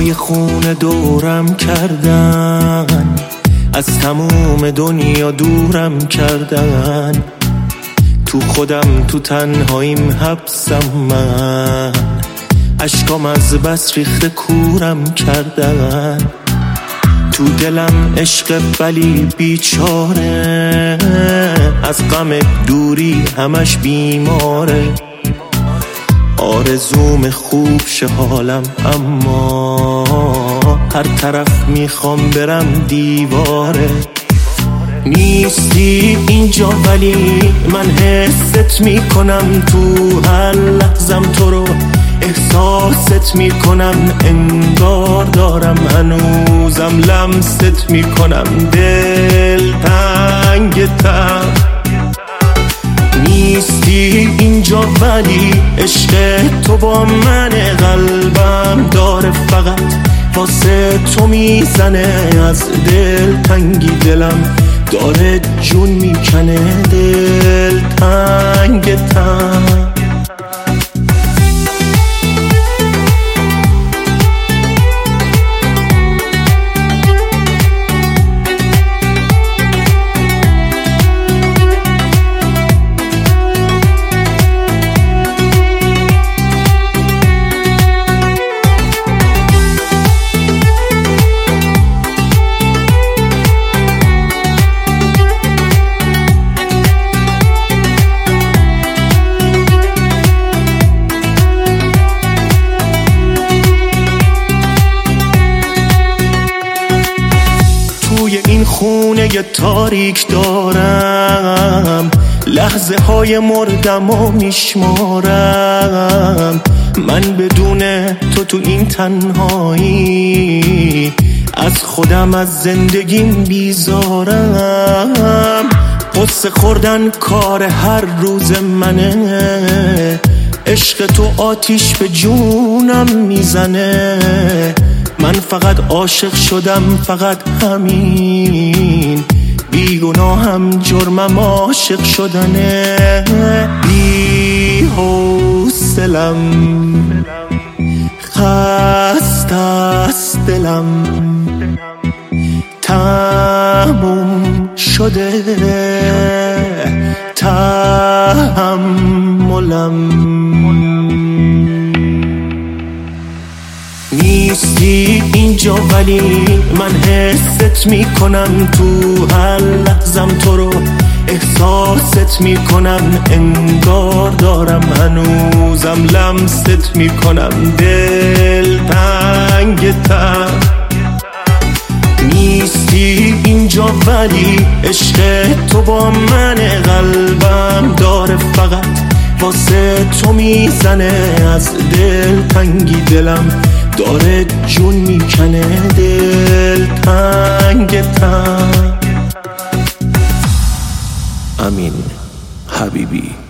های خون دورم کردن، از تموم دنیا دورم کردن. تو خودم تو تنهاییم حبسم من، اشکام از بس ریخته کورم کردن. تو دلم عشق ولی بیچاره، از غم دوری همش بیماره. آرزوم خوب شه حالم، اما هر طرف میخوام برم دیواره. نیستی اینجا ولی من حست میکنم، تو هر لحظم تو رو احساست میکنم. انگار دارم هنوزم لمست میکنم، دل تنگ تر. نیستی اینجا ولی عشق تو با من، قلبم داره فقط واسه تو میزنه. از دل تنگی دلم داره جون میکنه، دل تنگ تر. این خونه تاریک دارم، لحظه های مردم و میشمارم. من بدون تو این تنهایی، از خودم از زندگیم بیزارم. قصه خوردن کار هر روز منه، عشق تو آتیش به جونم میزنه. من فقط عاشق شدم، فقط همین. بیگناهم جرمم عاشق شدنه. بی حوصلم، خسته است دلم، تموم شده تحملم. نیستی اینجا ولی من حست میکنم، تو هر لحظم تو رو احساست میکنم. انگار دارم هنوزم لمست میکنم، دل تنگ تر. نیستی اینجا ولی عشق تو با من، قلبم داره فقط واسه تو میزنه. از دل تنگی دلم داره جون میکنه، دل تنگ تر. امین حبیبی.